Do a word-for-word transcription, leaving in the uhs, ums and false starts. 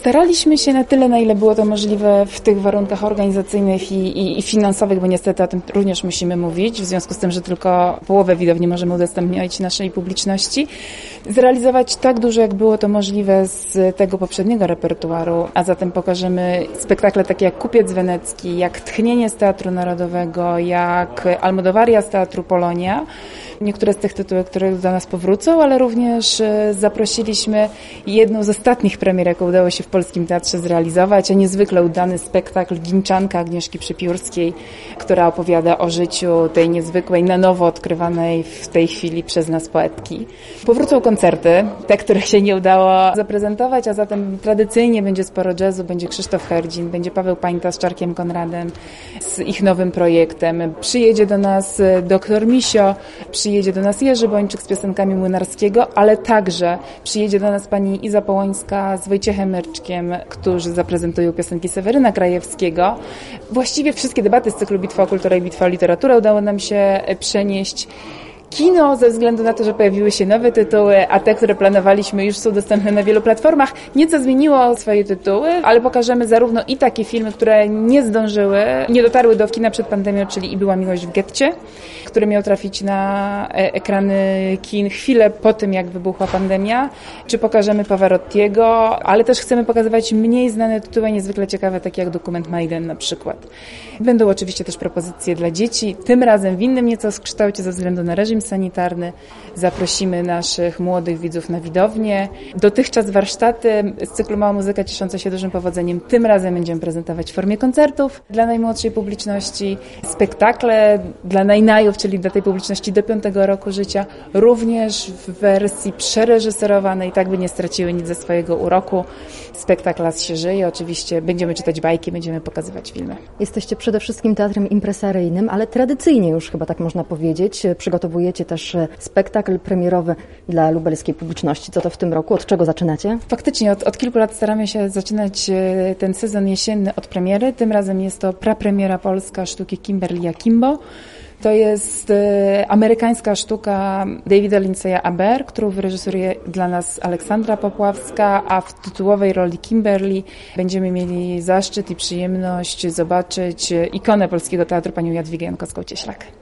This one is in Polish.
Staraliśmy się na tyle, na ile było to możliwe w tych warunkach organizacyjnych i, i, i finansowych, bo niestety o tym również musimy mówić, w związku z tym, że tylko połowę widowni możemy udostępniać naszej publiczności, zrealizować tak dużo, jak było to możliwe z tego poprzedniego repertuaru, a zatem pokażemy spektakle takie jak Kupiec Wenecki, jak Tchnienie z Teatru Narodowego, jak Almodowaria z Teatru Polonia. Niektóre z tych tytułów, które do nas powrócą, ale również zaprosiliśmy jedną z ostatnich premier, jaką udało się w Polskim Teatrze zrealizować, a niezwykle udany spektakl Ginczanka Agnieszki Przypiórskiej, która opowiada o życiu tej niezwykłej, na nowo odkrywanej w tej chwili przez nas poetki. Powrócą koncerty, te, których się nie udało zaprezentować, a zatem tradycyjnie będzie sporo jazzu, będzie Krzysztof Herdzin, będzie Paweł Pańta z Czarkiem Konradem, z ich nowym projektem. Przyjedzie do nas doktor Misio, przyjedzie do nas Jerzy Bończyk z piosenkami Młynarskiego, ale także przyjedzie do nas pani Iza Połońska z Wojciechem Myrczkiem, którzy zaprezentują piosenki Seweryna Krajewskiego. Właściwie wszystkie debaty z cyklu Bitwa o kulturę i Bitwa o literaturę udało nam się przenieść. Kino, ze względu na to, że pojawiły się nowe tytuły, a te, które planowaliśmy, już są dostępne na wielu platformach, nieco zmieniło swoje tytuły, ale pokażemy zarówno i takie filmy, które nie zdążyły, nie dotarły do kina przed pandemią, czyli I była miłość w getcie, który miał trafić na ekrany kin chwilę po tym, jak wybuchła pandemia, czy pokażemy Pavarottiego, ale też chcemy pokazywać mniej znane tytuły, niezwykle ciekawe, takie jak Dokument Majdan na przykład. Będą oczywiście też propozycje dla dzieci, tym razem w innym nieco kształcie ze względu na reżim sanitarny. Zaprosimy naszych młodych widzów na widownię. Dotychczas warsztaty z cyklu Mała Muzyka cieszące się dużym powodzeniem. Tym razem będziemy prezentować w formie koncertów dla najmłodszej publiczności, spektakle dla najnajów, czyli dla tej publiczności do piątego roku życia, również w wersji przereżyserowanej, tak by nie straciły nic ze swojego uroku. Spektakl Las się żyje. Oczywiście będziemy czytać bajki, będziemy pokazywać filmy. Jesteście przede wszystkim teatrem impresaryjnym, ale tradycyjnie już chyba tak można powiedzieć. Przygotowujecie też spektakl premierowy dla lubelskiej publiczności. Co to w tym roku? Od czego zaczynacie? Faktycznie od, od kilku lat staramy się zaczynać ten sezon jesienny od premiery. Tym razem jest to prapremiera polska sztuki Kimberly Akimbo. To jest e, amerykańska sztuka Davida Lindseya Aber, którą wyreżyseruje dla nas Aleksandra Popławska, a w tytułowej roli Kimberly będziemy mieli zaszczyt i przyjemność zobaczyć ikonę polskiego teatru, panią Jadwigę Jankowską-Cieślak.